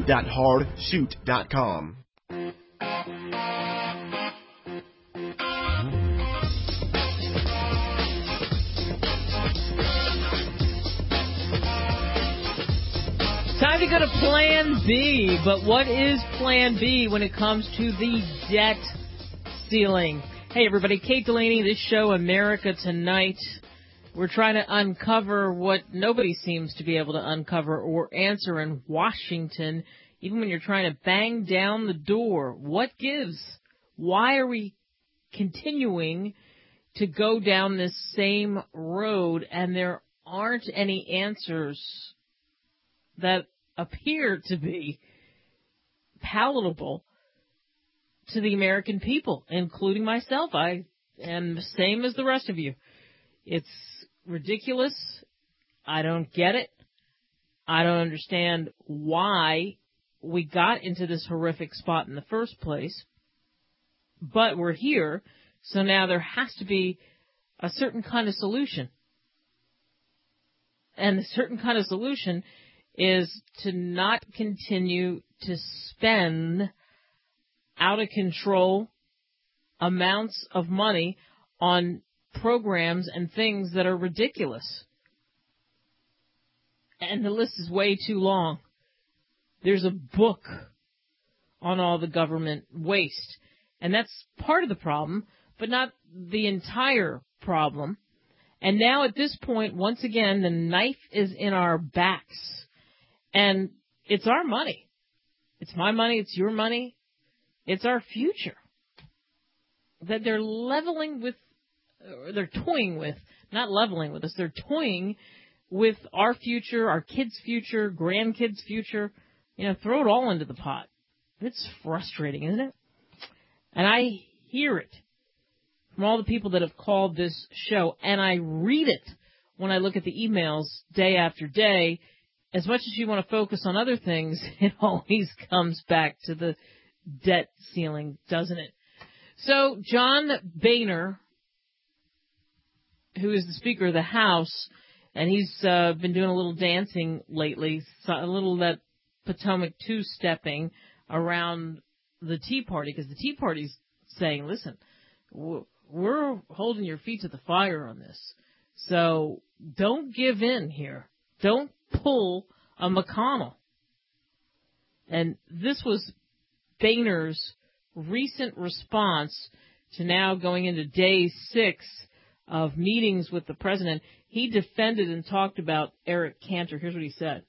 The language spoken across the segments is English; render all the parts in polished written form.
www.hardshoot.com. Time to go to Plan B, but what is Plan B when it comes to the debt ceiling? Hey everybody, Kate Delaney, this show, America Tonight. We're trying to uncover what nobody seems to be able to uncover or answer in Washington, even when you're trying to bang down the door. What gives? Why are we continuing to go down this same road and there aren't any answers that appear to be palatable to the American people, including myself? I am the same as the rest of you. It's ridiculous. I don't get it. I don't understand why we got into this horrific spot in the first place. But we're here, so now there has to be a certain kind of solution. And the certain kind of solution is to not continue to spend out of control amounts of money on programs and things that are ridiculous. And the list is way too long. There's a book on all the government waste. And that's part of the problem, but not the entire problem. And now at this point, once again, the knife is in our backs. And it's our money. It's my money. It's your money. It's our future that they're leveling with, or they're toying with, not leveling with us. They're toying with our future, our kids' future, grandkids' future. You know, throw it all into the pot. It's frustrating, isn't it? And I hear it from all the people that have called this show, and I read it when I look at the emails day after day. As much as you want to focus on other things, it always comes back to the debt ceiling, doesn't it? So John Boehner, who is the Speaker of the House, and he's been doing a little dancing lately, a little that Potomac two-stepping around the Tea Party, because the Tea Party's saying, listen, we're holding your feet to the fire on this, so don't give in here. Don't pull a McConnell. And this was Boehner's recent response to now going into day 6 of meetings with the president. He defended and talked about Eric Cantor. Here's what he said.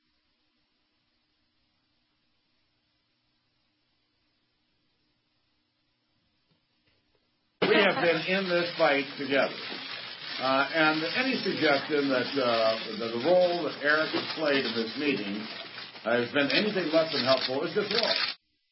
We have been in this fight together. And any suggestion that the role that Eric has played in this meeting has been anything less than helpful is just wrong.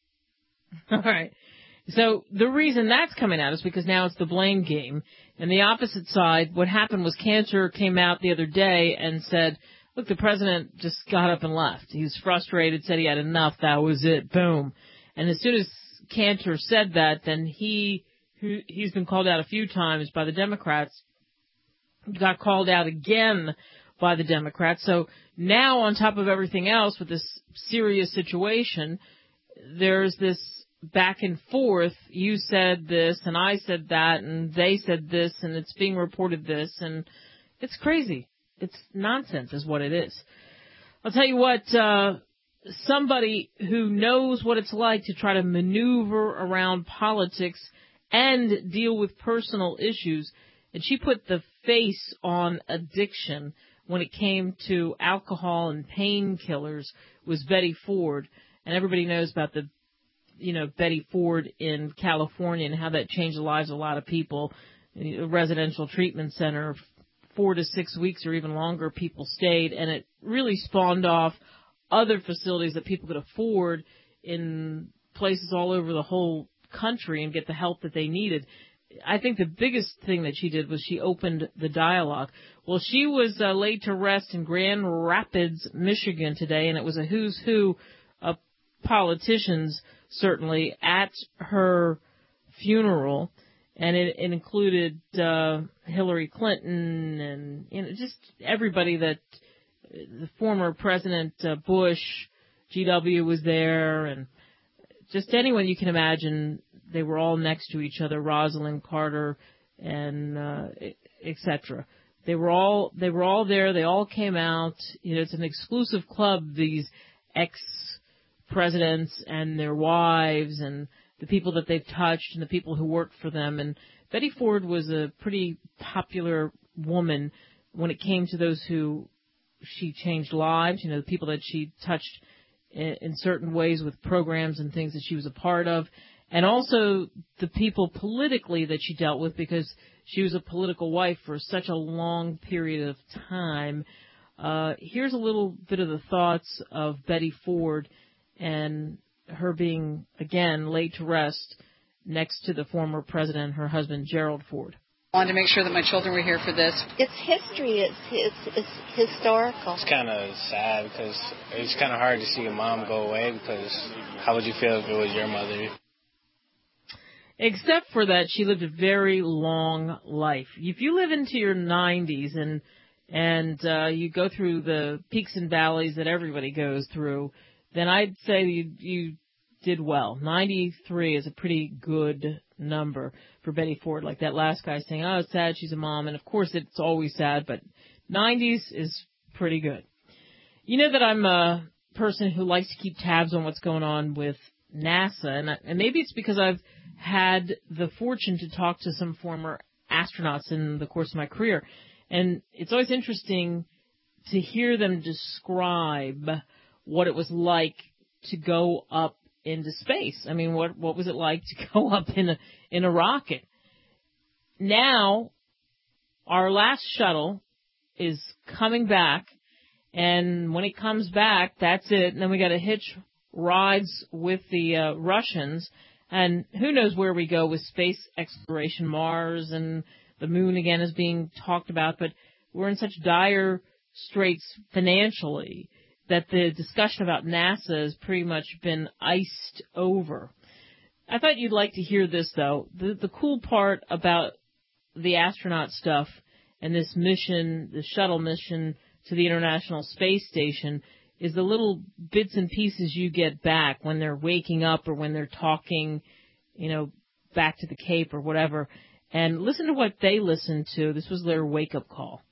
All right. So the reason that's coming out is because now it's the blame game. And the opposite side, what happened was Cantor came out the other day and said, look, the president just got up and left. He was frustrated, said he had enough. That was it. Boom. And as soon as Cantor said that, then he's been called out a few times by the Democrats, got called out again by the Democrats. So now on top of everything else with this serious situation, there's this back and forth. You said this and I said that and they said this and it's being reported this, and it's crazy. It's nonsense is what it is. I'll tell you what, somebody who knows what it's like to try to maneuver around politics and deal with personal issues, and she put the face on addiction when it came to alcohol and painkillers, was Betty Ford. And everybody knows about the, Betty Ford in California and how that changed the lives of a lot of people. A residential treatment center, 4 to 6 weeks or even longer, people stayed, and it really spawned off other facilities that people could afford in places all over the whole country and get the help that they needed. I think the biggest thing that she did was she opened the dialogue. Well, she was laid to rest in Grand Rapids, Michigan today, and it was a who's who of politicians, certainly, at her funeral. And it included Hillary Clinton and just everybody that the former President Bush, GW was there, and just anyone you can imagine. They were all next to each other, Rosalind Carter and etc. They were all there. They all came out. You know, it's an exclusive club, these ex-presidents and their wives and the people that they've touched and the people who worked for them. And Betty Ford was a pretty popular woman when it came to those who she changed lives, you know, the people that she touched in certain ways with programs and things that she was a part of, and also the people politically that she dealt with, because she was a political wife for such a long period of time. Here's a little bit of the thoughts of Betty Ford and her being, again, laid to rest next to the former president, her husband, Gerald Ford. I wanted to make sure that my children were here for this. It's history. It's historical. It's kind of sad because it's kind of hard to see your mom go away, because how would you feel if it was your mother? Except for that, she lived a very long life. If you live into your 90s and you go through the peaks and valleys that everybody goes through, then I'd say you did well. 93 is a pretty good number for Betty Ford. Like that last guy saying, oh, it's sad she's a mom. And, of course, it's always sad, but 90s is pretty good. You know that I'm a person who likes to keep tabs on what's going on with NASA, and maybe it's because I've had the fortune to talk to some former astronauts in the course of my career. And it's always interesting to hear them describe what it was like to go up into space. I mean, what was it like to go up in a rocket? Now, our last shuttle is coming back, and when it comes back, that's it. And then we got to hitch rides with the Russians, and who knows where we go with space exploration. Mars and the moon again is being talked about, but we're in such dire straits financially that the discussion about NASA has pretty much been iced over. I thought you'd like to hear this, though. The cool part about the astronaut stuff and this mission, the shuttle mission to the International Space Station, is the little bits and pieces you get back when they're waking up or when they're talking, you know, back to the Cape or whatever. And listen to what they listened to. This was their wake-up call.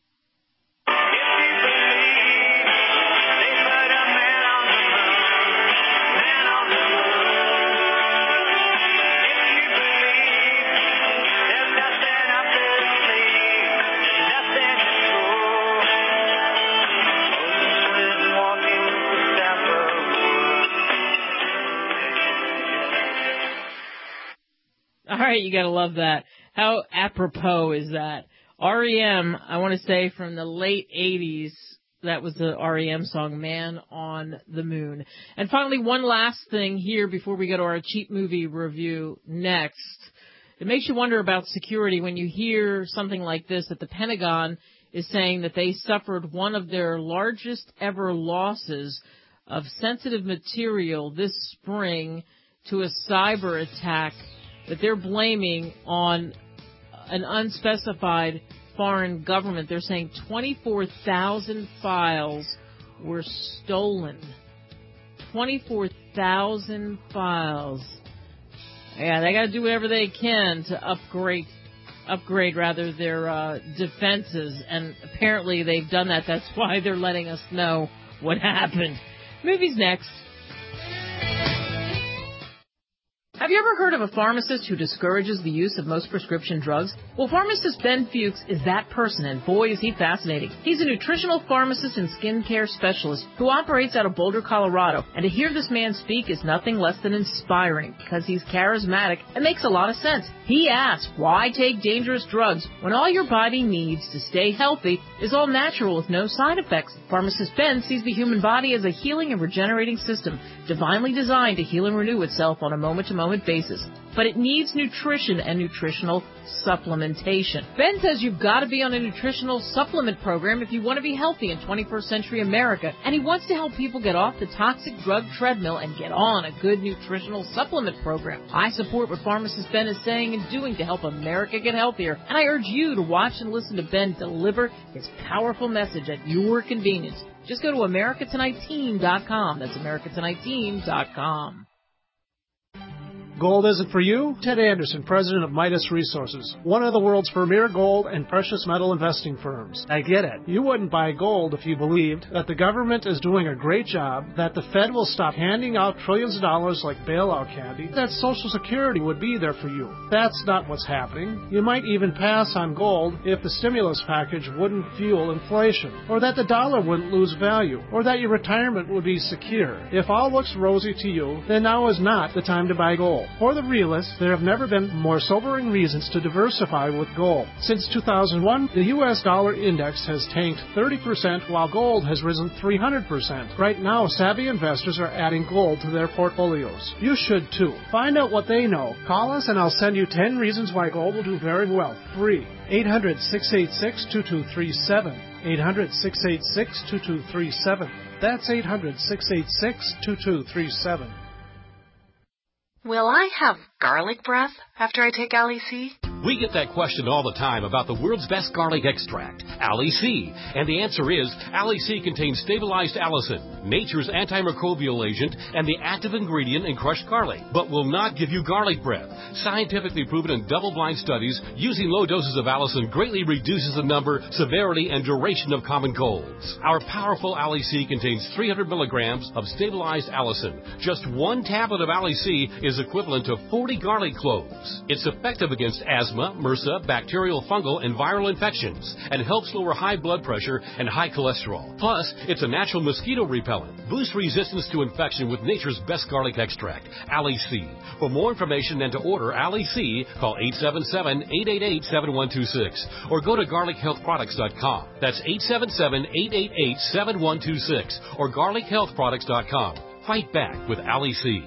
All right, you gotta love that. How apropos is that? REM, I want to say from the late 80s, that was the REM song, Man on the Moon. And finally, one last thing here before we go to our cheap movie review next. It makes you wonder about security when you hear something like this, that the Pentagon is saying that they suffered one of their largest ever losses of sensitive material this spring to a cyber attack that they're blaming on an unspecified foreign government. They're saying 24,000 files were stolen. 24,000 files. Yeah, they got to do whatever they can to upgrade their defenses, and apparently they've done that. That's why they're letting us know what happened. Movies next. Have you ever heard of a pharmacist who discourages the use of most prescription drugs? Well, pharmacist Ben Fuchs is that person, and boy, is he fascinating. He's a nutritional pharmacist and skincare specialist who operates out of Boulder, Colorado, and to hear this man speak is nothing less than inspiring because he's charismatic and makes a lot of sense. He asks, why take dangerous drugs when all your body needs to stay healthy is all natural with no side effects? Pharmacist Ben sees the human body as a healing and regenerating system, divinely designed to heal and renew itself on a moment-to-moment installment basis, but it needs nutrition and nutritional supplementation. Ben says you've got to be on a nutritional supplement program if you want to be healthy in 21st century America, and he wants to help people get off the toxic drug treadmill and get on a good nutritional supplement program. I support what pharmacist Ben is saying and doing to help America get healthier, and I urge you to watch and listen to Ben deliver his powerful message at your convenience. Just go to AmericaTonightTeam.com. That's AmericaTonightTeam.com. Gold isn't for you? Ted Anderson, president of Midas Resources, one of the world's premier gold and precious metal investing firms. I get it. You wouldn't buy gold if you believed that the government is doing a great job, that the Fed will stop handing out trillions of dollars like bailout candy, that Social Security would be there for you. That's not what's happening. You might even pass on gold if the stimulus package wouldn't fuel inflation, or that the dollar wouldn't lose value, or that your retirement would be secure. If all looks rosy to you, then now is not the time to buy gold. For the realists, there have never been more sobering reasons to diversify with gold. Since 2001, the U.S. dollar index has tanked 30% while gold has risen 300%. Right now, savvy investors are adding gold to their portfolios. You should too. Find out what they know. Call us and I'll send you 10 reasons why gold will do very well. Free. 800-686-2237. 800-686-2237. That's 800-686-2237. Will I have garlic breath after I take Ali-C? We get that question all the time about the world's best garlic extract, Ali-C. And the answer is, Ali-C contains stabilized allicin, nature's antimicrobial agent, and the active ingredient in crushed garlic, but will not give you garlic breath. Scientifically proven in double-blind studies, using low doses of allicin greatly reduces the number, severity, and duration of common colds. Our powerful Ali-C contains 300 milligrams of stabilized allicin. Just one tablet of Ali-C is equivalent to 40 garlic cloves. It's effective against asthma, MRSA, bacterial, fungal, and viral infections, and helps lower high blood pressure and high cholesterol. Plus, it's a natural mosquito repellent. Boost resistance to infection with nature's best garlic extract, Ali-C. For more information and to order Ali-C, call 877-888-7126 or go to garlichealthproducts.com. That's 877-888-7126 or garlichealthproducts.com. Fight back with Ali-C.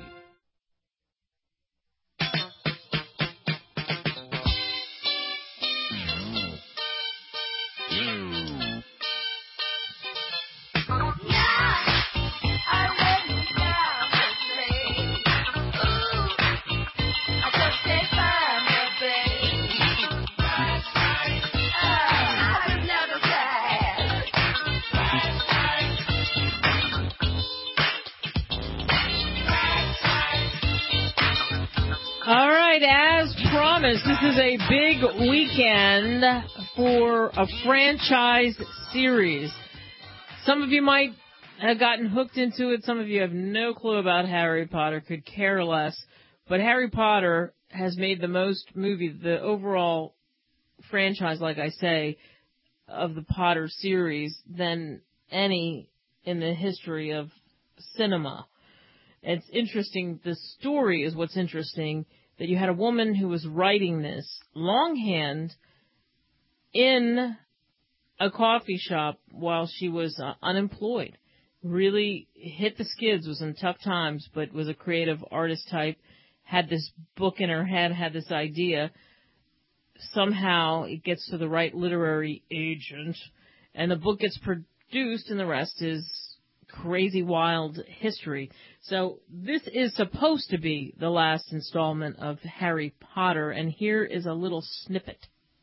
As promised, this is a big weekend for a franchise series. Some of you might have gotten hooked into it. Some of you have no clue about Harry Potter, could care less. But Harry Potter has made the most movies, the overall franchise, like I say, of the Potter series than any in the history of cinema. It's interesting. The story is what's interesting. That you had a woman who was writing this longhand in a coffee shop while she was unemployed. Really hit the skids, was in tough times, but was a creative artist type, had this book in her head, had this idea. Somehow it gets to the right literary agent, and the book gets produced, and the rest is crazy, wild history. So this is supposed to be the last installment of Harry Potter, and here is a little snippet.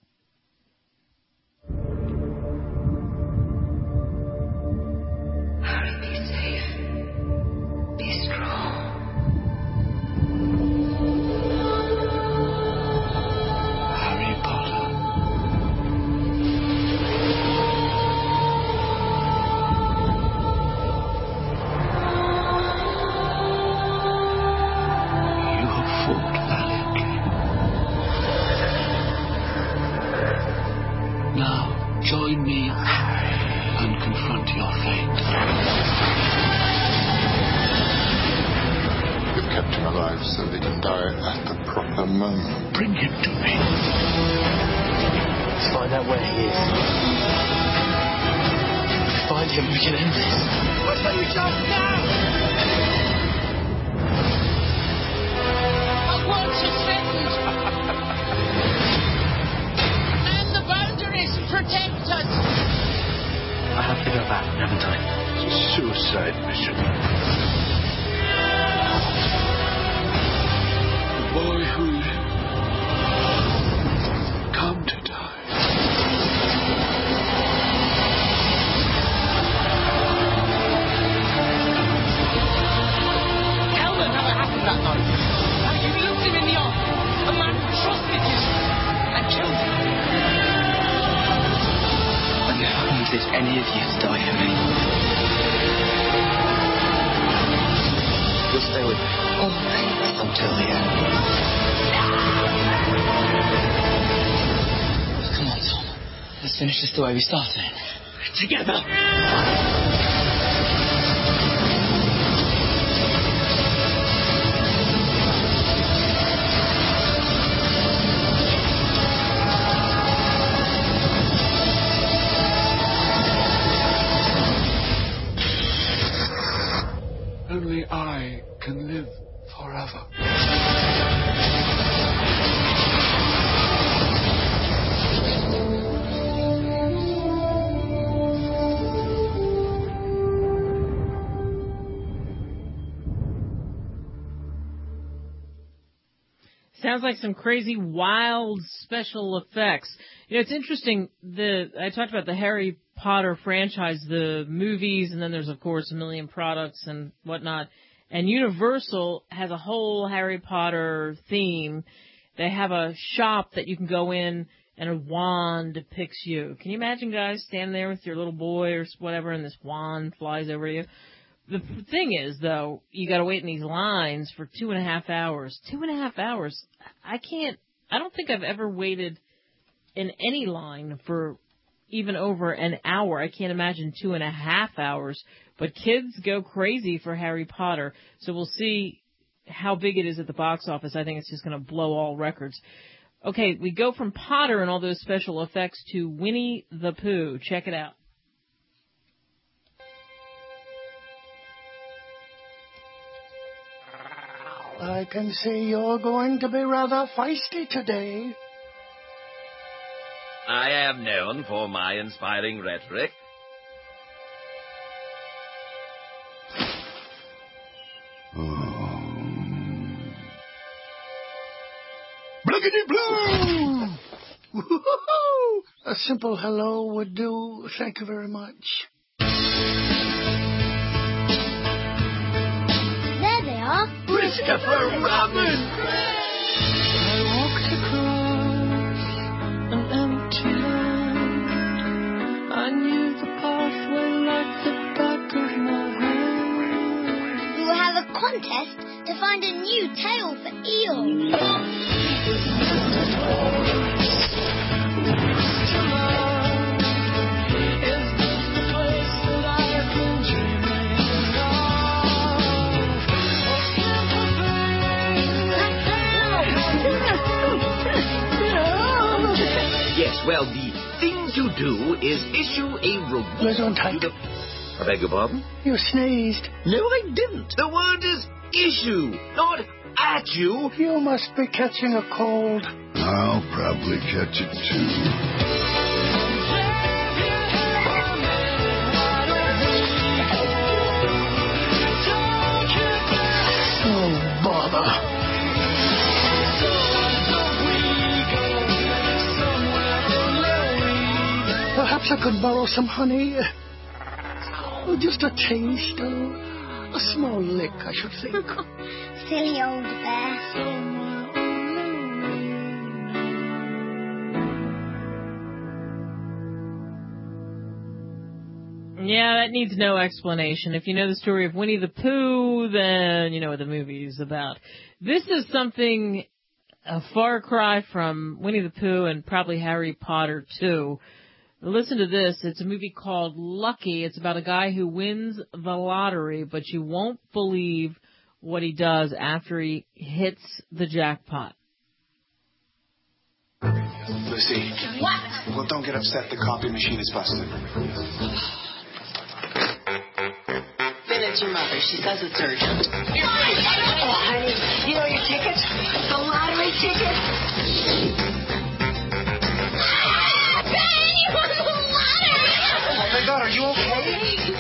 Harry, be safe. Be strong. Harry Potter. Now, join me and confront your fate. You've kept him alive so that he can die at the proper moment. Bring him to me. Let's find out where he is. If we find him, we can end this. What's the shot now? any of you to die for me. You'll stay with me. Until the end. Come on, Tom. Let's finish this the way we started. Together. Only I can live forever. Sounds like some crazy, wild special effects. You know, it's interesting. I talked about the Harry Potter franchise, the movies, and then there's, of course, a million products and whatnot. And Universal has a whole Harry Potter theme. They have a shop that you can go in, and a wand depicts you. Can you imagine, guys, standing there with your little boy or whatever, and this wand flies over you? The thing is, though, you got to wait in these lines for 2.5 hours. 2.5 hours. I don't think I've ever waited in any line for even over an hour. I can't imagine 2.5 hours. But kids go crazy for Harry Potter. So we'll see how big it is at the box office. I think it's just going to blow all records. Okay, we go from Potter and all those special effects to Winnie the Pooh. Check it out. I can see you're going to be rather feisty today. I am known for my inspiring rhetoric. Bliggity-blue! Woo-hoo-hoo! A simple hello would do. Thank you very much. There they are. Christopher Robin! I walked across an empty land. I knew the pathway like the back of my hand. We will have a contest to find a new tale for Eeyore. Yes, well, the thing to do is issue a reward. Gesundheit. I beg your pardon? You sneezed. No, I didn't. The word is issue, not at you. You must be catching a cold. I'll probably catch it too. Oh, bother. Perhaps I could borrow some honey. Oh, just a taste. Oh, a small lick, I should think. Silly old bear. Yeah, that needs no explanation. If you know the story of Winnie the Pooh, then you know what the movie is about. This is something, a far cry from Winnie the Pooh and probably Harry Potter too. Listen to this. It's a movie called Lucky. It's about a guy who wins the lottery, but you won't believe what he does after he hits the jackpot. Lucy. What? Well, don't get upset. The copy machine is busted. Then it's your mother. She says it's urgent. Oh, honey, You know your ticket? The lottery ticket? Oh, my God, are you okay?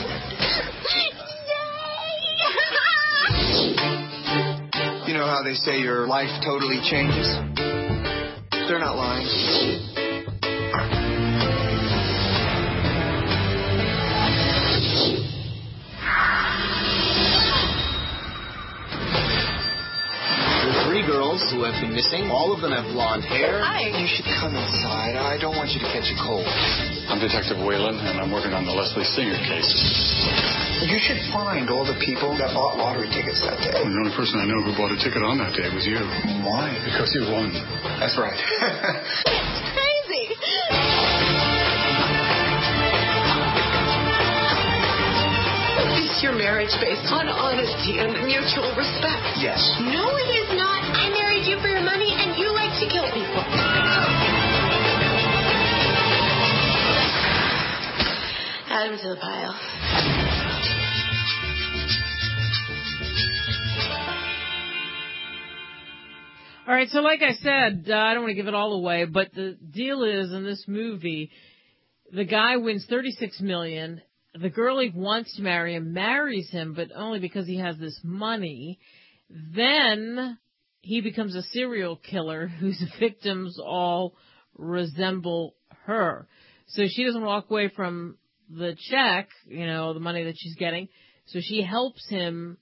You know how they say your life totally changes? They're not lying. There are 3 girls who have been missing. All of them have blonde hair. Hi. You should come inside. I don't want you to catch a cold. I'm Detective Whalen, and I'm working on the Leslie Singer case. You should find all the people that bought lottery tickets that day. Well, the only person I know who bought a ticket on that day was you. Why? Because you won. That's right. It's crazy. Is your marriage based on honesty and mutual respect? Yes. No, it is not. I married you for your money, and you like to kill people. Add him to the pile. All right, so like I said, I don't want to give it all away, but the deal is in this movie, the guy wins $36 million. The girl he wants to marry him marries him, but only because he has this money. Then he becomes a serial killer whose victims all resemble her. So she doesn't walk away from the check, the money that she's getting. So she helps him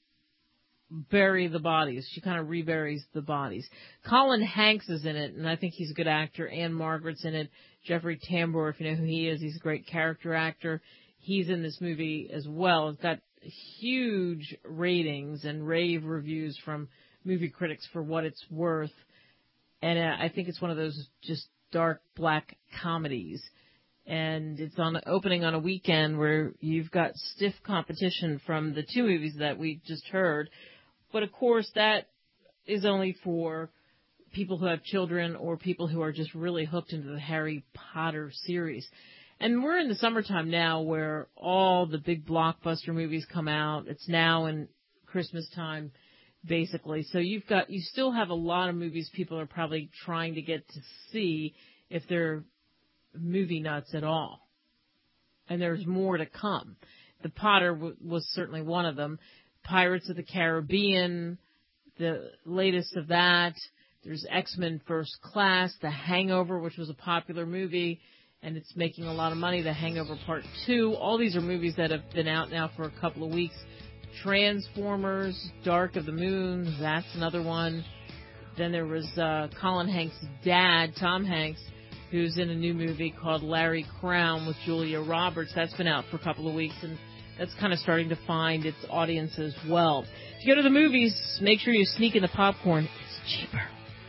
bury the bodies. She kind of reburies the bodies. Colin Hanks is in it, and I think he's a good actor. Anne Margaret's in it. Jeffrey Tambor, if you know who he is, he's a great character actor. He's in this movie as well. It's got huge ratings and rave reviews from movie critics for what it's worth. And I think it's one of those just dark black comedies. And it's opening on a weekend where you've got stiff competition from the two movies that we just heard. But of course, that is only for people who have children or people who are just really hooked into the Harry Potter series. And we're in the summertime now where all the big blockbuster movies come out. It's now in Christmas time, basically. So you still have a lot of movies people are probably trying to get to see if they're movie nuts at all. And there's more to come. The Potter was certainly one of them. Pirates of the Caribbean, the latest of that. There's X-Men First Class, The Hangover, which was a popular movie, and it's making a lot of money. The Hangover Part 2. All these are movies that have been out now for a couple of weeks. Transformers, Dark of the Moon, that's another one. Then there was Colin Hanks' dad, Tom Hanks, who's in a new movie called Larry Crown with Julia Roberts. That's been out for a couple of weeks, and that's kind of starting to find its audience as well. If you go to the movies, make sure you sneak in the popcorn. It's cheaper.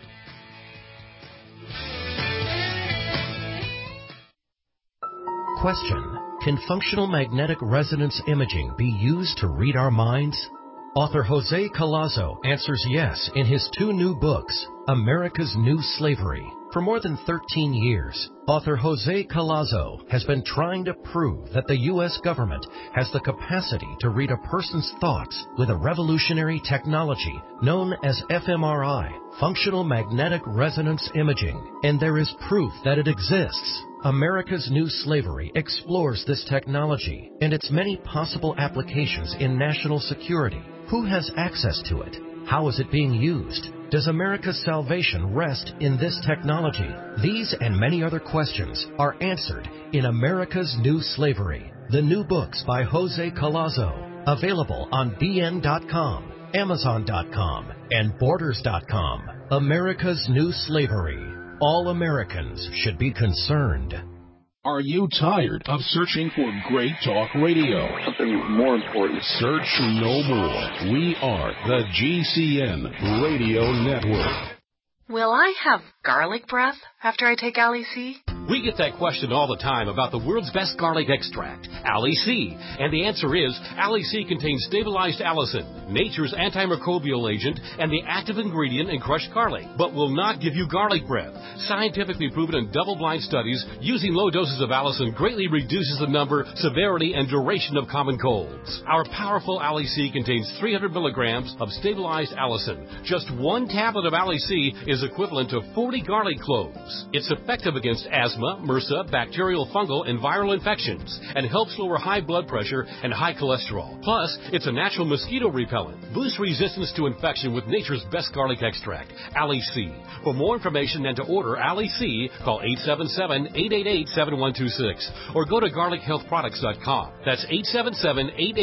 Question: can functional magnetic resonance imaging be used to read our minds? Author Jose Collazo answers yes in his 2 new books, America's New Slavery. For more than 13 years, author Jose Collazo has been trying to prove that the U.S. government has the capacity to read a person's thoughts with a revolutionary technology known as fMRI, functional magnetic resonance imaging, and there is proof that it exists. America's New Slavery explores this technology and its many possible applications in national security. Who has access to it? How is it being used? Does America's salvation rest in this technology? These and many other questions are answered in America's New Slavery, the new books by Jose Collazo, available on BN.com, Amazon.com, and Borders.com. America's New Slavery. All Americans should be concerned. Are you tired of searching for great talk radio? Something more important. Search no more. We are the GCN Radio Network. Will I have garlic breath after I take Ali C? We get that question all the time about the world's best garlic extract, Ali C. And the answer is, Ali C contains stabilized allicin, nature's antimicrobial agent, and the active ingredient in crushed garlic, but will not give you garlic breath. Scientifically proven in double-blind studies, using low doses of allicin greatly reduces the number, severity, and duration of common colds. Our powerful Ali C contains 300 milligrams of stabilized allicin. Just 1 tablet of Ali C is equivalent to 40 garlic cloves. It's effective against asthma, MRSA, bacterial, fungal, and viral infections, and helps lower high blood pressure and high cholesterol. Plus, it's a natural mosquito repellent. Boosts resistance to infection with nature's best garlic extract, Ali C. For more information and to order Ali C, call 877-888-7126 or go to garlichealthproducts.com. That's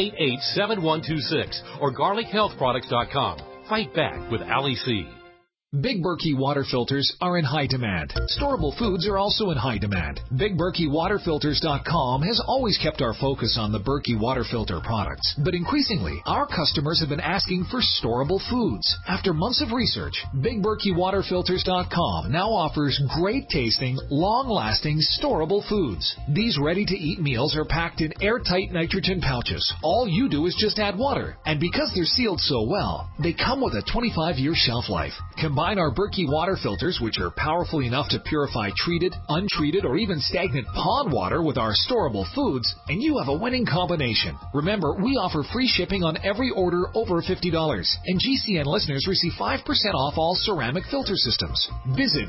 877-888-7126 or garlichealthproducts.com. Fight back with Ali C. Big Berkey water filters are in high demand. Storable foods are also in high demand. BigBerkeyWaterFilters.com has always kept our focus on the Berkey water filter products. But increasingly, our customers have been asking for storable foods. After months of research, BigBerkeyWaterFilters.com now offers great tasting, long-lasting, storable foods. These ready-to-eat meals are packed in airtight nitrogen pouches. All you do is just add water. And because they're sealed so well, they come with a 25-year shelf life. Combine our Berkey water filters, which are powerful enough to purify treated, untreated, or even stagnant pond water with our storable foods, and you have a winning combination. Remember, we offer free shipping on every order over $50, and GCN listeners receive 5% off all ceramic filter systems. Visit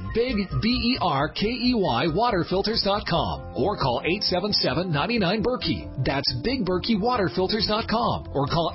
BigBerkeyWaterFilters.com or call 877-99-BERKEY. That's BigBerkeyWaterFilters.com or call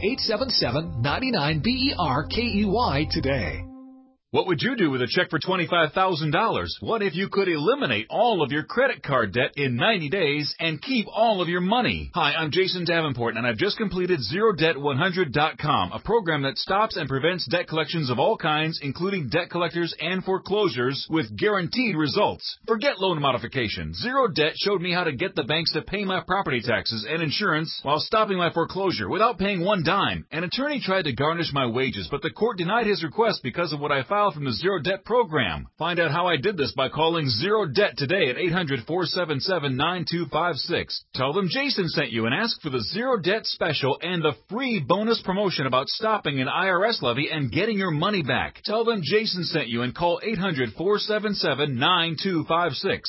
877-99-BERKEY today. What would you do with a check for $25,000? What if you could eliminate all of your credit card debt in 90 days and keep all of your money? Hi, I'm Jason Davenport, and I've just completed ZeroDebt100.com, a program that stops and prevents debt collections of all kinds, including debt collectors and foreclosures, with guaranteed results. Forget loan modification. Zero Debt showed me how to get the banks to pay my property taxes and insurance while stopping my foreclosure without paying one dime. An attorney tried to garnish my wages, but the court denied his request because of what I filed from the Zero Debt program. Find out how I did this by calling Zero Debt today at 800-477-9256. Tell them Jason sent you and ask for the Zero Debt special and the free bonus promotion about stopping an IRS levy and getting your money back. Tell them Jason sent you and call 800-477-9256.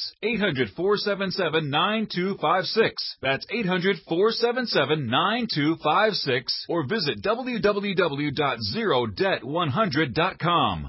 800-477-9256. That's 800-477-9256 or visit www.zerodebt100.com.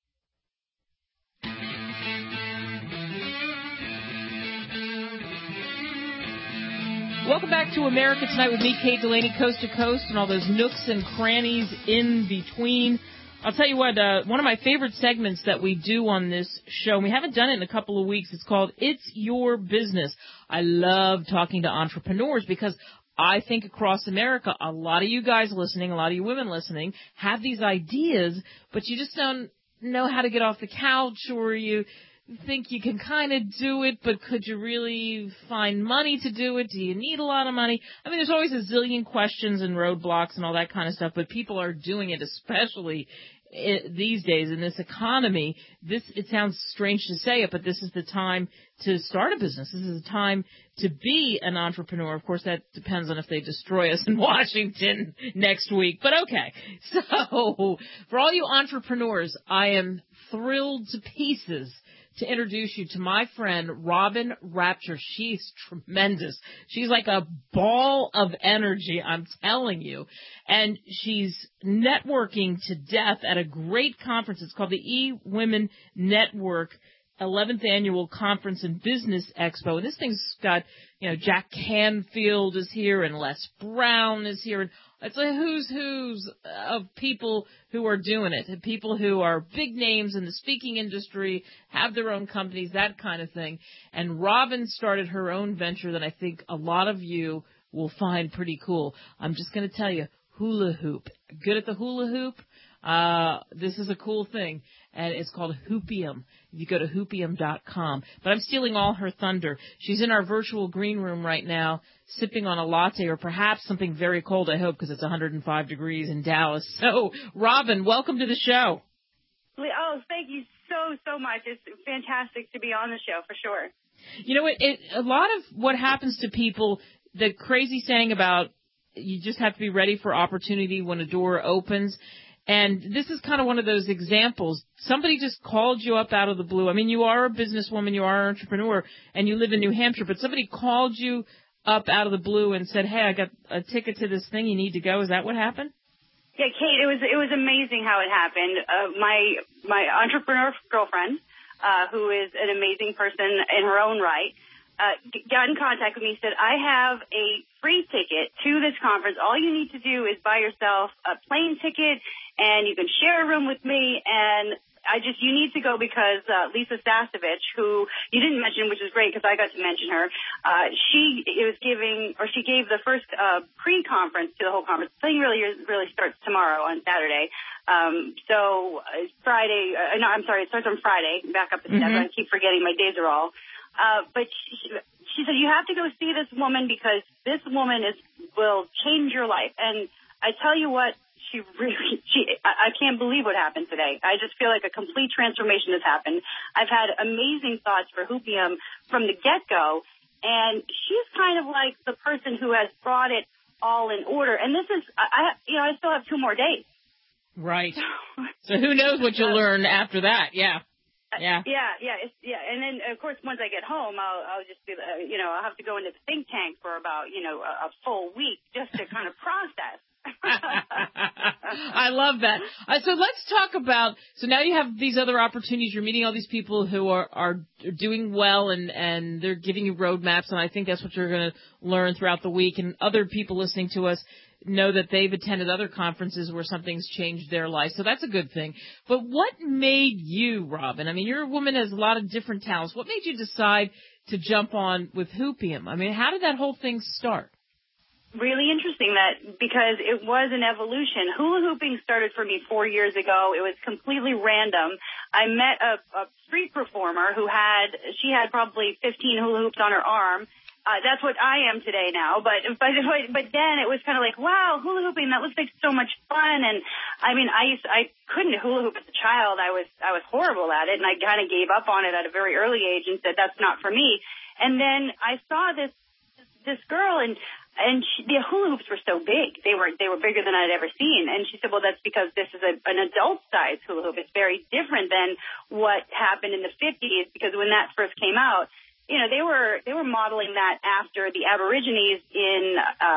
Welcome back to America Tonight with me, Kate Delaney, coast to coast, and all those nooks and crannies in between. I'll tell you what, one of my favorite segments that we do on this show, and we haven't done it in a couple of weeks, it's called It's Your Business. I love talking to entrepreneurs because I think across America, a lot of you guys listening, a lot of you women listening, have these ideas, but you just don't know how to get off the couch, or you think you can kind of do it, but could you really find money to do it? Do you need a lot of money? I mean, there's always a zillion questions and roadblocks and all that kind of stuff, but people are doing it, especially these days in this economy. It sounds strange to say it, but this is the time to start a business. This is the time to be an entrepreneur. Of course, that depends on if they destroy us in Washington next week, but okay. So for all you entrepreneurs, I am thrilled to pieces to introduce you to my friend, Robin Rapture. She's tremendous. She's like a ball of energy, I'm telling you. And she's networking to death at a great conference. It's called the E-Women Network 11th Annual Conference and Business Expo. And this thing's got, Jack Canfield is here and Les Brown is here. And it's a who's of people who are doing it, and people who are big names in the speaking industry, have their own companies, that kind of thing. And Robin started her own venture that I think a lot of you will find pretty cool. I'm just going to tell you, hula hoop. Good at the hula hoop? This is a cool thing, and it's called Hoopium. If you go to hoopium.com. But I'm stealing all her thunder. She's in our virtual green room right now, sipping on a latte or perhaps something very cold, I hope, because it's 105 degrees in Dallas. So, Robin, welcome to the show. Oh, thank you so much. It's fantastic to be on the show, for sure. You know, a lot of what happens to people, the crazy saying about you just have to be ready for opportunity when a door opens. And this is kind of one of those examples. Somebody just called you up out of the blue. I mean, you are a businesswoman, you are an entrepreneur, and you live in New Hampshire, but somebody called you up out of the blue and said, hey, I got a ticket to this thing, you need to go. Is that what happened? Yeah, Kate, it was amazing how it happened. My entrepreneur girlfriend, who is an amazing person in her own right, got in contact with me and said, I have a free ticket to this conference. All you need to do is buy yourself a plane ticket, and you can share a room with me. And you need to go because Lisa Sasevich, who you didn't mention, which is great because I got to mention her, she gave the first pre-conference to the whole conference. The thing really starts tomorrow on Saturday. Friday, it starts on Friday. Back up to step. I keep forgetting my days are all. But she said, you have to go see this woman because this woman will change your life. And I tell you what, I can't believe what happened today. I just feel like a complete transformation has happened. I've had amazing thoughts for Hoopium from the get-go, and she's kind of like the person who has brought it all in order. And this is, I still have 2 more days. Right. So who knows what you'll learn after that? Yeah. Yeah. And then, of course, once I get home, I'll just be, I'll have to go into the think tank for about, a full week just to kind of process. I love that. So let's talk about, so now you have these other opportunities. You're meeting all these people who are doing well and they're giving you roadmaps, and I think that's what you're going to learn throughout the week. And other people listening to us know that they've attended other conferences where something's changed their life. So that's a good thing. But what made you, Robin? I mean, you're a woman who has a lot of different talents. What made you decide to jump on with Hoopium? I mean, how did that whole thing start? Really interesting because it was an evolution. Hula hooping started for me 4 years ago. It was completely random. I met a street performer she had probably 15 hula hoops on her arm. That's what I am today now. But then it was kind of like, wow, hula hooping, that looks like so much fun. And I mean, I couldn't hula hoop as a child. I was horrible at it, and I kind of gave up on it at a very early age and said, that's not for me. And then I saw this girl, and the hula hoops were so big. They were bigger than I'd ever seen. And she said, well, that's because this is an adult-sized hula hoop. It's very different than what happened in the 50s, because when that first came out, they were modeling that after the Aborigines in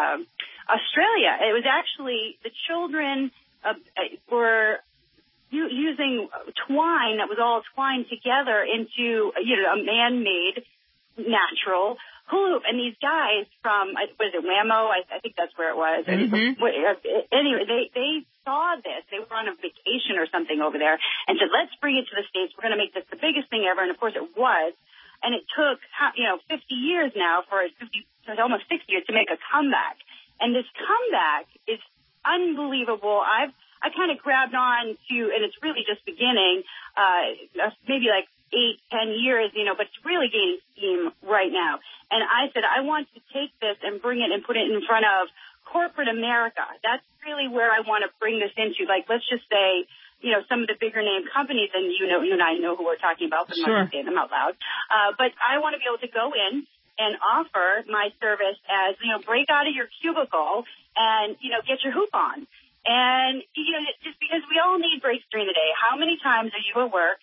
Australia. It was actually the children were using twine that was all twined together into, a man-made natural hula hoop. And these guys from, what is it, Whammo? I think that's where it was. Mm-hmm. Anyway, they saw this. They were on a vacation or something over there and said, let's bring it to the States. We're going to make this the biggest thing ever. And, of course, it was. And it took, 50 years now almost 60 years to make a comeback. And this comeback is unbelievable. I kind of grabbed on to, and it's really just beginning, maybe like 8-10 years, but it's really gaining steam right now. And I said, I want to take this and bring it and put it in front of corporate America. That's really where I want to bring this into. Like, let's just say, some of the bigger name companies, and you and I know who we're talking about, but I'm not going to say them out loud. But I want to be able to go in and offer my service as, break out of your cubicle and, get your hoop on. And, just because we all need breaks during the day. How many times are you at work?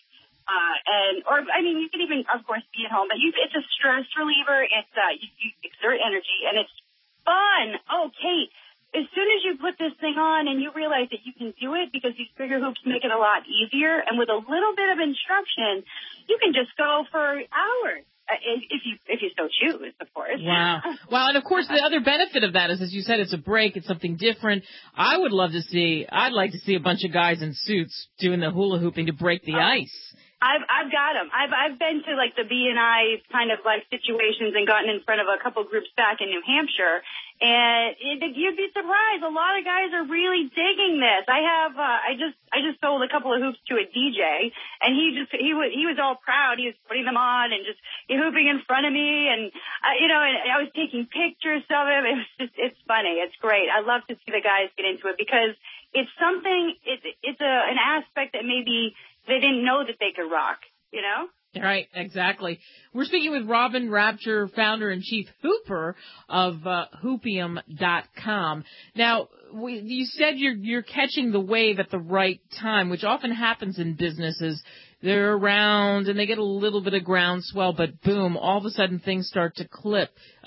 You can even, of course, be at home, but it's a stress reliever. It's, you exert energy, and it's fun. Oh, Kate, as soon as you put this thing on and you realize that you can do it because these bigger hoops make it a lot easier, and with a little bit of instruction, you can just go for hours. If you so choose, of course. Wow. Well, and of course, the other benefit of that is, as you said, it's a break. It's something different. I'd like to see a bunch of guys in suits doing the hula hooping to break the ice. I've got them. I've been to like the B&I kind of like situations and gotten in front of a couple groups back in New Hampshire, and you'd be surprised. A lot of guys are really digging this. I just sold a couple of hoops to a DJ, and he was all proud. He was putting them on and just hooping in front of me, and I was taking pictures of him. It's funny. It's great. I love to see the guys get into it because it's something. It's an aspect that maybe they didn't know that they could rock, Right, exactly. We're speaking with Robin Rapture, founder and chief hooper of Hoopium.com. Now, you said you're catching the wave at the right time, which often happens in businesses. They're around and they get a little bit of groundswell, but boom, all of a sudden things start to click.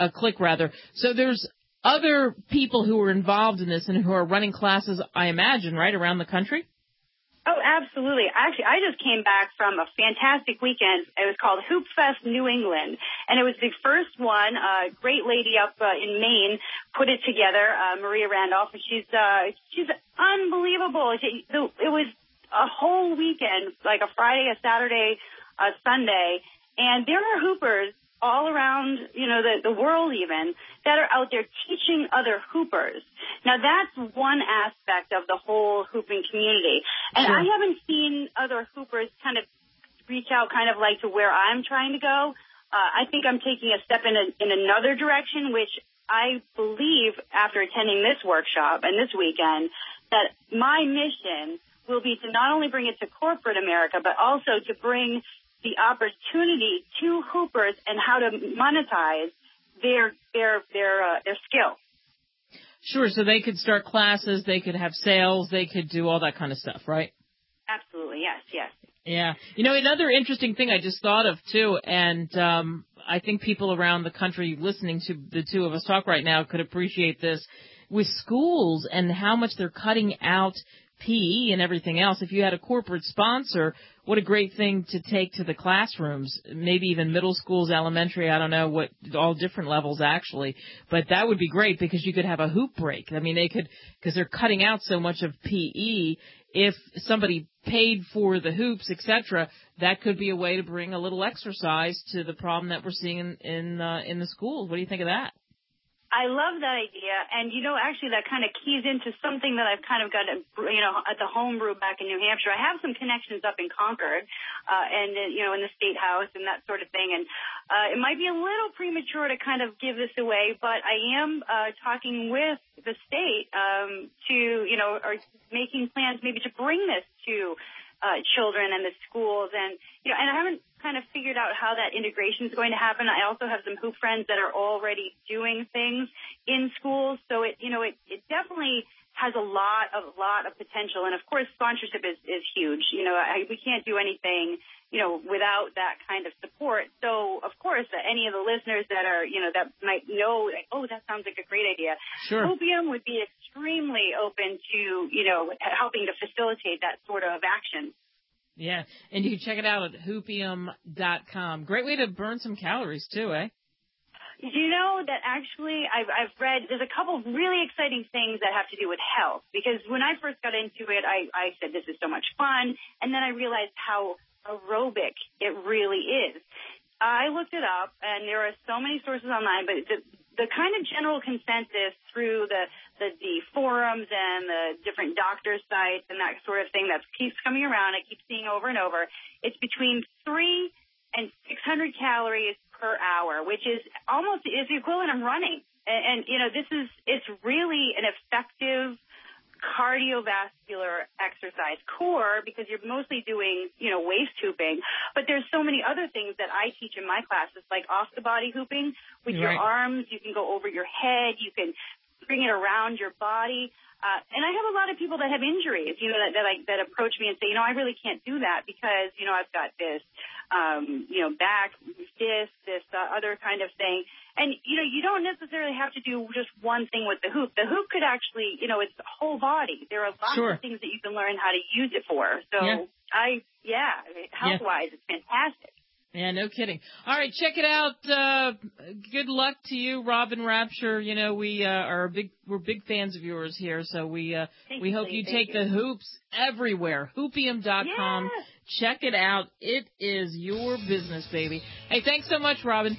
So there's other people who are involved in this and who are running classes, I imagine, right, around the country? Oh, absolutely. Actually, I just came back from a fantastic weekend. It was called Hoop Fest New England, and it was the first one. A great lady up in Maine put it together, Maria Randolph, and she's unbelievable. It was a whole weekend, like a Friday, a Saturday, a Sunday, and there are hoopers all around, the world even, that are out there teaching other hoopers. Now, that's one aspect of the whole hooping community. And Sure. I haven't seen other hoopers kind of reach out kind of like to where I'm trying to go. I think I'm taking a step in another direction, which I believe after attending this workshop and this weekend, that my mission will be to not only bring it to corporate America, but also to bring the opportunity to hoopers and how to monetize their skill. Sure, so they could start classes, they could have sales, they could do all that kind of stuff, right? Absolutely, yes. Yeah. Another interesting thing I just thought of, too, and I think people around the country listening to the two of us talk right now could appreciate this. With schools and how much they're cutting out PE and everything else, if you had a corporate sponsor, what a great thing to take to the classrooms, maybe even middle schools, elementary, I don't know, what all different levels actually. But that would be great because you could have a hoop break. I mean, they could, because they're cutting out so much of PE. If somebody paid for the hoops, etc., that could be a way to bring a little exercise to the problem that we're seeing in the schools. What do you think of that? I love that idea, and actually that kind of keys into something that I've kind of got, at the homebrew back in New Hampshire. I have some connections up in Concord, and in the State House and that sort of thing. And it might be a little premature to kind of give this away, but I am talking with the state or making plans maybe to bring this to children and the schools, and I haven't kind of figured out how that integration is going to happen. I also have some hoop friends that are already doing things in schools, so it definitely has a lot of potential. And of course, sponsorship is huge. We can't do anything without that kind of support. So of course, any of the listeners that are that might know, that sounds like a great idea. Sure. Hoopium would be extremely open to helping to facilitate that sort of action. Yeah, and you can check it out at hoopium.com. Great way to burn some calories, too, eh? You know that actually I've read there's a couple of really exciting things that have to do with health, because when I first got into it, I said this is so much fun, and then I realized how aerobic it really is. I looked it up, and there are so many sources online, but the kind of general consensus through the forums and the different doctor sites and that sort of thing that keeps coming around, I keep seeing over and over, it's between 300 and 600 calories per hour, which is the equivalent of running. And it's really an effective cardiovascular exercise core, because you're mostly doing, waist hooping, but there's so many other things that I teach in my classes, like off the body hooping with your arms. You can go over your head, you can bring it around your body. And I have a lot of people that have injuries, that approach me and say, I really can't do that because, I've got this, back, this other kind of thing. And, you don't necessarily have to do just one thing with the hoop. The hoop could actually, it's the whole body. There are lots of things that you can learn how to use it for. So health-wise, it's fantastic. Yeah, no kidding. All right, check it out. Good luck to you, Robin Rapture. We're big fans of yours here, so we hope you take the hoops everywhere. Hoopium.com. Yes. Check it out. It is your business, baby. Hey, thanks so much, Robin.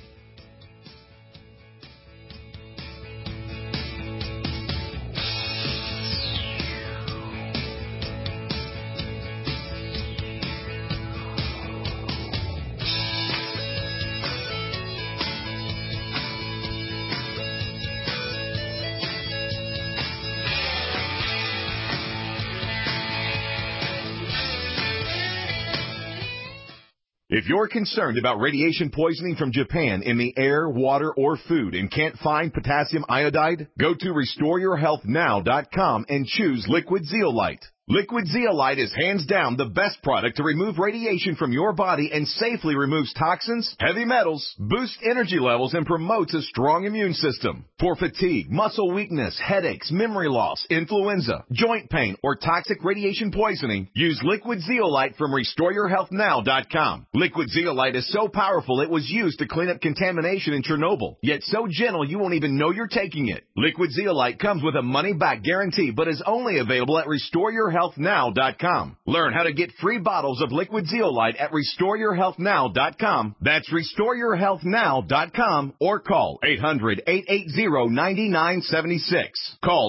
If you're concerned about radiation poisoning from Japan in the air, water, or food and can't find potassium iodide, go to RestoreYourHealthNow.com and choose Liquid Zeolite. Liquid Zeolite is hands down the best product to remove radiation from your body and safely removes toxins, heavy metals, boosts energy levels, and promotes a strong immune system. For fatigue, muscle weakness, headaches, memory loss, influenza, joint pain, or toxic radiation poisoning, use Liquid Zeolite from RestoreYourHealthNow.com. Liquid Zeolite is so powerful it was used to clean up contamination in Chernobyl, yet so gentle you won't even know you're taking it. Liquid Zeolite comes with a money-back guarantee, but is only available at RestoreYourHealthNow.com. Learn how to get free bottles of Liquid Zeolite at RestoreYourHealthNow.com. That's RestoreYourHealthNow.com, or call 800-880-9976. Call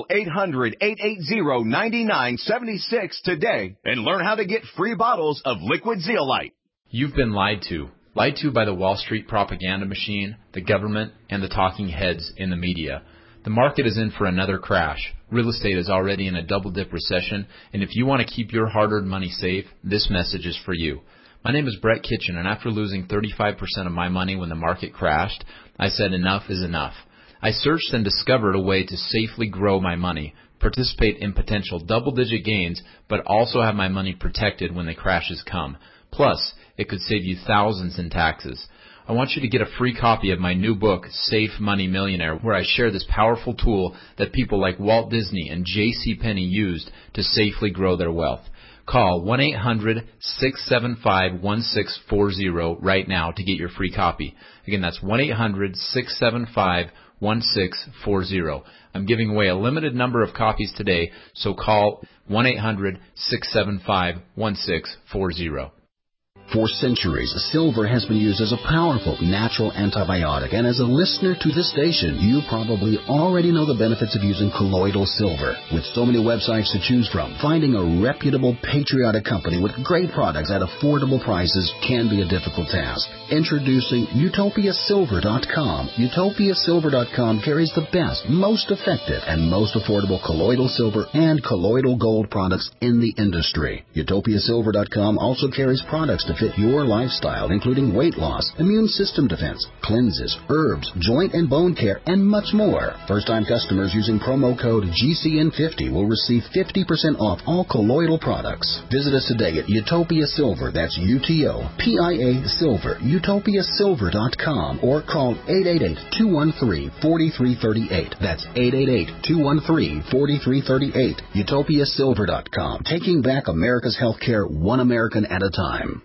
800-880-9976 today and learn how to get free bottles of Liquid Zeolite. You've been lied to. Lied to by the Wall Street propaganda machine, the government, and the talking heads in the media. The market is in for another crash. Real estate is already in a double-dip recession, and if you want to keep your hard-earned money safe, this message is for you. My name is Brett Kitchen, and after losing 35% of my money when the market crashed, I said enough is enough. I searched and discovered a way to safely grow my money, participate in potential double-digit gains, but also have my money protected when the crashes come. Plus, it could save you thousands in taxes. I want you to get a free copy of my new book, Safe Money Millionaire, where I share this powerful tool that people like Walt Disney and J.C. Penney used to safely grow their wealth. Call 1-800-675-1640 right now to get your free copy. Again, that's 1-800-675-1640. I'm giving away a limited number of copies today, so call 1-800-675-1640. For centuries, silver has been used as a powerful natural antibiotic, and as a listener to this station, you probably already know the benefits of using colloidal silver. With so many websites to choose from, finding a reputable, patriotic company with great products at affordable prices can be a difficult task. Introducing UtopiaSilver.com. UtopiaSilver.com carries the best, most effective, and most affordable colloidal silver and colloidal gold products in the industry. UtopiaSilver.com also carries products to fit your lifestyle, including weight loss, immune system defense, cleanses, herbs, joint and bone care, and much more. First-time customers using promo code GCN50 will receive 50% off all colloidal products. Visit us today at Utopia Silver, that's UTOPIA Silver, UtopiaSilver.com, or call 888-213-4338. That's 888-213-4338. UtopiaSilver.com, taking back America's healthcare one American at a time.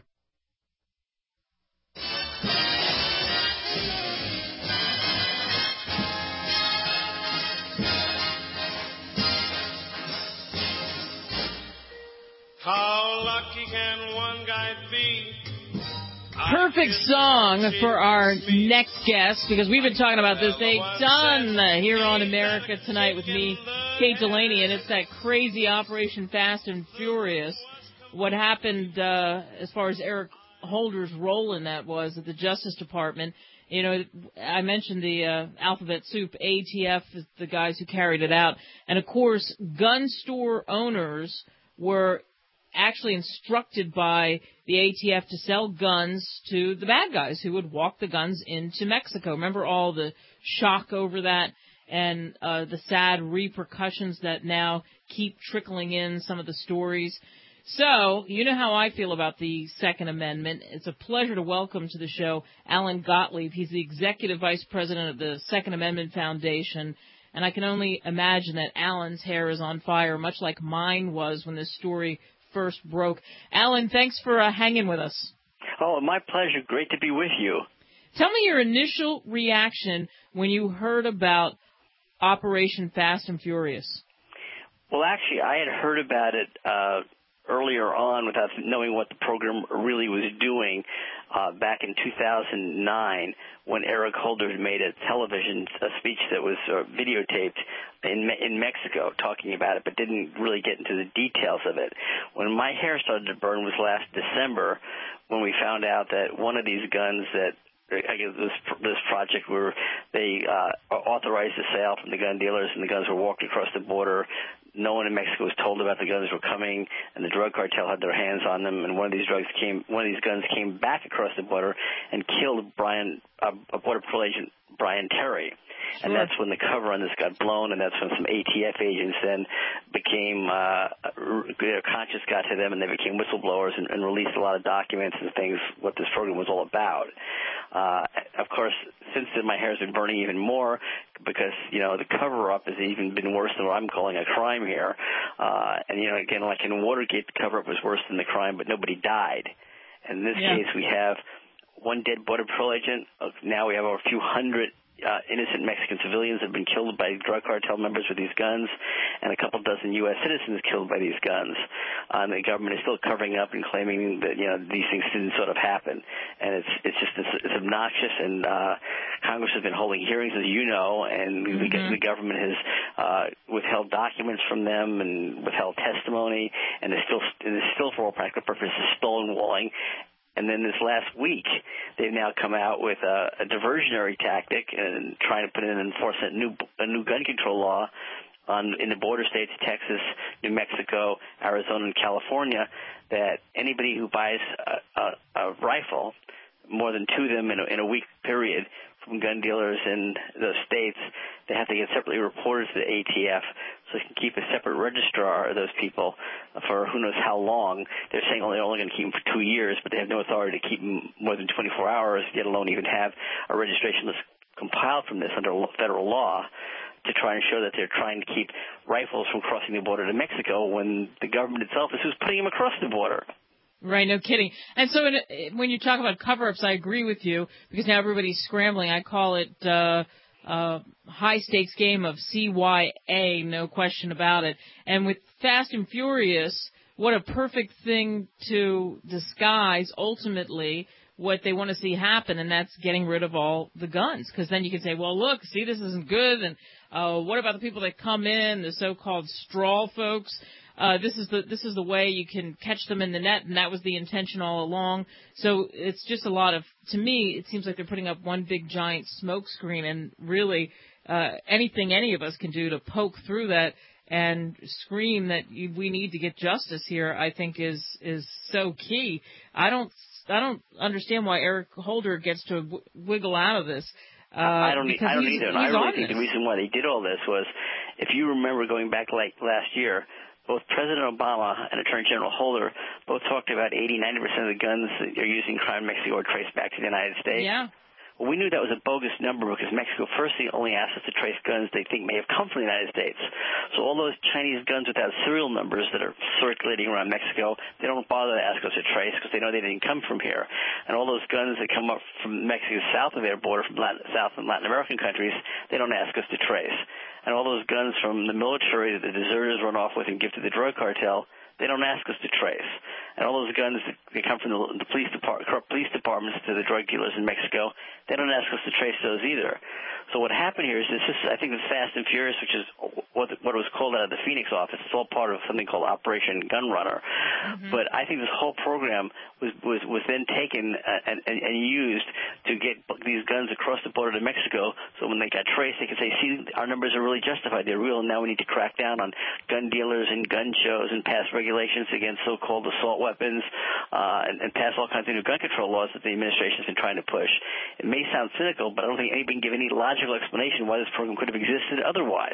How lucky can one guy be? Perfect song for our next guest, because we've been talking about this a ton here on America Tonight with me, Kate Delaney, and it's that crazy Operation Fast and Furious. What happened as far as Eric Holder's role in that was at the Justice Department. You know, I mentioned the alphabet soup. ATF is the guys who carried it out. And, of course, gun store owners were actually instructed by the ATF to sell guns to the bad guys who would walk the guns into Mexico. Remember all the shock over that and the sad repercussions that now keep trickling in, some of the stories. So, you know how I feel about the Second Amendment. It's a pleasure to welcome to the show Alan Gottlieb. He's the Executive Vice President of the Second Amendment Foundation. And I can only imagine that Alan's hair is on fire, much like mine was when this story first broke. Alan, thanks for hanging with us. Oh, my pleasure. Great to be with you. Tell me your initial reaction when you heard about Operation Fast and Furious. Well, actually, I had heard about it earlier on without knowing what the program really was doing back in 2009 when Eric Holder made a television speech that was videotaped in Mexico talking about it, but didn't really get into the details of it. When my hair started to burn was last December when we found out that one of these guns that I guess this project where they authorized the sale from the gun dealers and the guns were walked across the border. No one in Mexico was told about the guns were coming, and the drug cartel had their hands on them. And one of these guns came back across the border and killed Border Patrol agent Brian Terry. And that's when the cover on this got blown, and that's when some ATF agents then became their conscience got to them, and they became whistleblowers and released a lot of documents and things, what this program was all about. Of course, since then, my hair's been burning even more because, the cover-up has even been worse than what I'm calling a crime here. And, again, like in Watergate, the cover-up was worse than the crime, but nobody died. And in this case, we have one dead Border Patrol agent. Now we have over a few hundred innocent Mexican civilians have been killed by drug cartel members with these guns, and a couple dozen U.S. citizens killed by these guns. And the government is still covering up and claiming that these things didn't sort of happen. And it's obnoxious. And Congress has been holding hearings, as you know, and the government has withheld documents from them and withheld testimony, and it's still for all practical purposes stonewalling. And then this last week, they've now come out with a diversionary tactic and trying to put in and enforce a new gun control law in the border states, Texas, New Mexico, Arizona, and California, that anybody who buys a rifle, more than two of them in a week period, from gun dealers in those states, they have to get separately reported to the ATF so they can keep a separate registrar of those people for who knows how long. They're saying they're only going to keep them for 2 years, but they have no authority to keep them more than 24 hours, let alone even have a registration list compiled from this under federal law to try and ensure that they're trying to keep rifles from crossing the border to Mexico when the government itself is who's putting them across the border. Right, no kidding. And so when you talk about cover-ups, I agree with you, because now everybody's scrambling. I call it high-stakes game of CYA, no question about it. And with Fast and Furious, what a perfect thing to disguise, ultimately, what they want to see happen, and that's getting rid of all the guns. Because then you can say, well, look, see, this isn't good, and what about the people that come in, the so-called straw folks? This is the way you can catch them in the net, and that was the intention all along. So it's just to me, it seems like they're putting up one big giant smoke screen, and really anything any of us can do to poke through that and scream that we need to get justice here, I think is so key. I don't understand why Eric Holder gets to wiggle out of this. I don't either. And I really think the reason why they did all this was, if you remember going back like last year, both President Obama and Attorney General Holder both talked about 80-90% of the guns that are used in crime in Mexico are traced back to the United States. Yeah. Well, we knew that was a bogus number because Mexico firstly only asked us to trace guns they think may have come from the United States. So all those Chinese guns without serial numbers that are circulating around Mexico, they don't bother to ask us to trace because they know they didn't come from here. And all those guns that come up from Mexico south of their border, from South and Latin American countries, they don't ask us to trace. And all those guns from the military that the deserters run off with and give to the drug cartel, they don't ask us to trace. And all those guns that come from the corrupt police departments to the drug dealers in Mexico, they don't ask us to trace those either. So what happened here is I think the Fast and Furious, which is what it was called out of the Phoenix office, it's all part of something called Operation Gun Runner. Mm-hmm. But I think this whole program was then taken and used to get these guns across the border to Mexico, so when they got traced, they could say, see, our numbers are really justified. They're real, and now we need to crack down on gun dealers and gun shows and pass regulations against so-called assault weapons and pass all kinds of new gun control laws that the administration has been trying to push. It may sound cynical, but I don't think anybody can give any logical explanation why this program could have existed otherwise.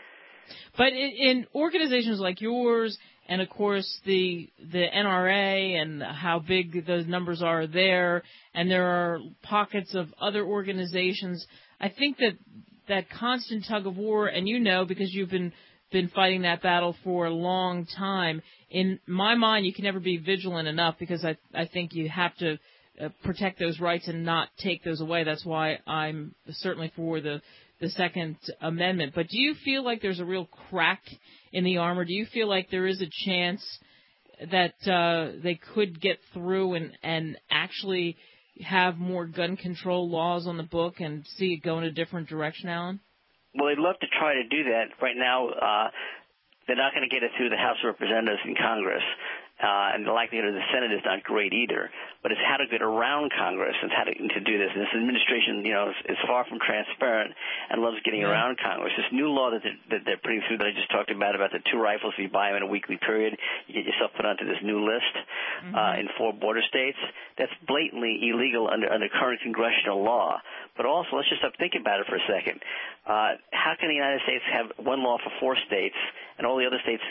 But in organizations like yours, and of course the NRA and how big those numbers are there, and there are pockets of other organizations, I think that constant tug of war, and because you've been fighting that battle for a long time, in my mind you can never be vigilant enough, because I think you have to protect those rights and not take those away. That's why I'm certainly for the Second Amendment. But do you feel like there's a real crack in the armor? Do you feel like there is a chance that they could get through and actually have more gun control laws on the book and see it go in a different direction, Alan? Well, they'd love to try to do that. Right now, they're not going to get it through the House of Representatives in Congress. and the likelihood of the Senate is not great either. But it's how to get around Congress and how to do this. And this administration, is far from transparent and loves getting around Congress. This new law that they're putting through that I just talked about the 2 rifles, if you buy them in a weekly period, you get yourself put onto this new list in 4 border states. That's blatantly illegal under current congressional law. But also, let's just think about it for a second. How can the United States have one law for 4 states and all the other states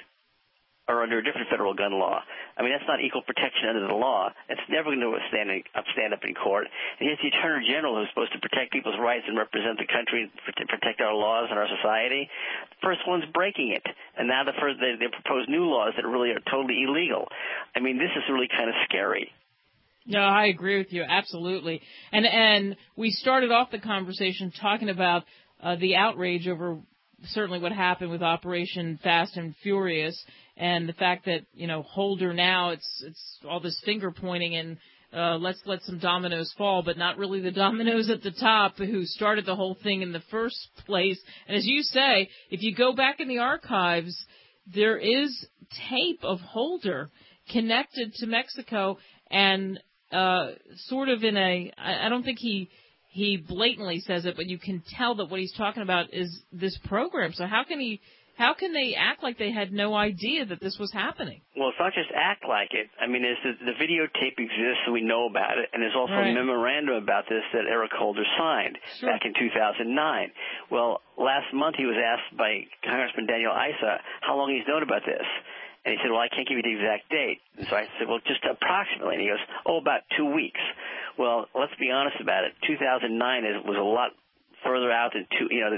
are under a different federal gun law? I mean, that's not equal protection under the law. It's never going to stand up in court. And yet the Attorney General, who's supposed to protect people's rights and represent the country, protect our laws and our society, the first one's breaking it. And now they propose new laws that really are totally illegal. I mean, this is really kind of scary. No, I agree with you, absolutely. And we started off the conversation talking about the outrage over certainly what happened with Operation Fast and Furious, and the fact that Holder now it's all this finger pointing and let's let some dominoes fall, but not really the dominoes at the top who started the whole thing in the first place. And as you say, if you go back in the archives, there is tape of Holder connected to Mexico and sort of in I don't think he blatantly says it, but you can tell that what he's talking about is this program. So how can they act like they had no idea that this was happening? Well, it's not just act like it. I mean, the videotape exists, so we know about it, and there's also a memorandum about this that Eric Holder signed back in 2009. Well, last month he was asked by Congressman Daniel Issa how long he's known about this. And he said, well, I can't give you the exact date. And so I said, well, just approximately. And he goes, about 2 weeks. Well, let's be honest about it. 2009 was a lot further out than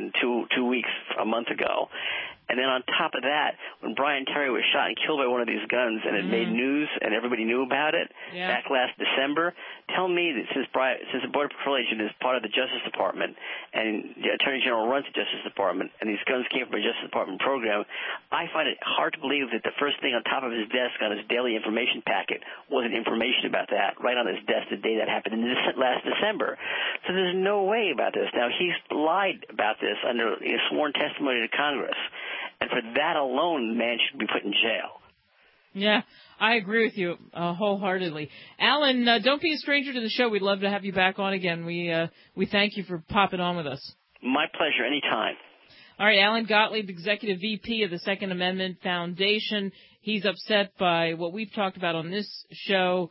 two weeks a month ago. And then on top of that, when Brian Terry was shot and killed by one of these guns and it made news and everybody knew about it back last December, tell me that since the Border Patrol agent is part of the Justice Department and the Attorney General runs the Justice Department and these guns came from a Justice Department program, I find it hard to believe that the first thing on top of his desk on his daily information packet wasn't information about that right on his desk the day that happened in last December. So there's no way about this. Now, he's lied about this under sworn testimony to Congress. And for that alone, the man should be put in jail. Yeah, I agree with you wholeheartedly. Alan, don't be a stranger to the show. We'd love to have you back on again. We thank you for popping on with us. My pleasure. Anytime. All right, Alan Gottlieb, Executive VP of the Second Amendment Foundation. He's upset by what we've talked about on this show,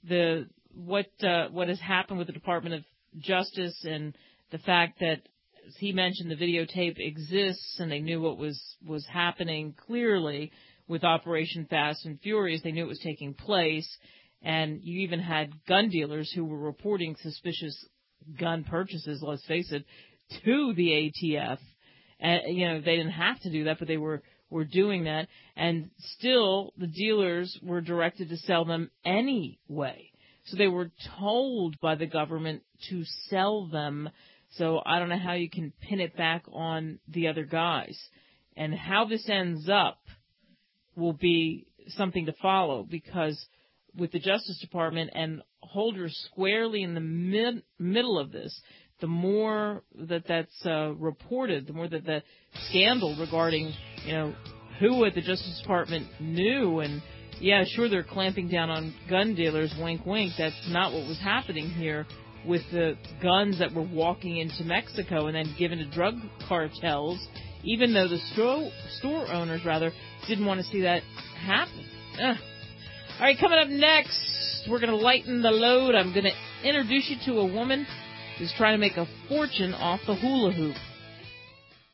what has happened with the Department of Justice and the fact that, as he mentioned, the videotape exists and they knew what was happening clearly with Operation Fast and Furious. They knew it was taking place. And you even had gun dealers who were reporting suspicious gun purchases, let's face it, to the ATF. And, they didn't have to do that, but they were doing that. And still, the dealers were directed to sell them anyway. So they were told by the government to sell them. So I don't know how you can pin it back on the other guys. And how this ends up will be something to follow, because with the Justice Department and Holder squarely in the middle of this, the more that's reported, the more that the scandal regarding, who at the Justice Department knew. And, yeah, sure, they're clamping down on gun dealers, wink, wink. That's not what was happening here with the guns that were walking into Mexico and then given to drug cartels, even though the store owners, didn't want to see that happen. All right, coming up next, we're going to lighten the load. I'm going to introduce you to a woman who's trying to make a fortune off the hula hoop.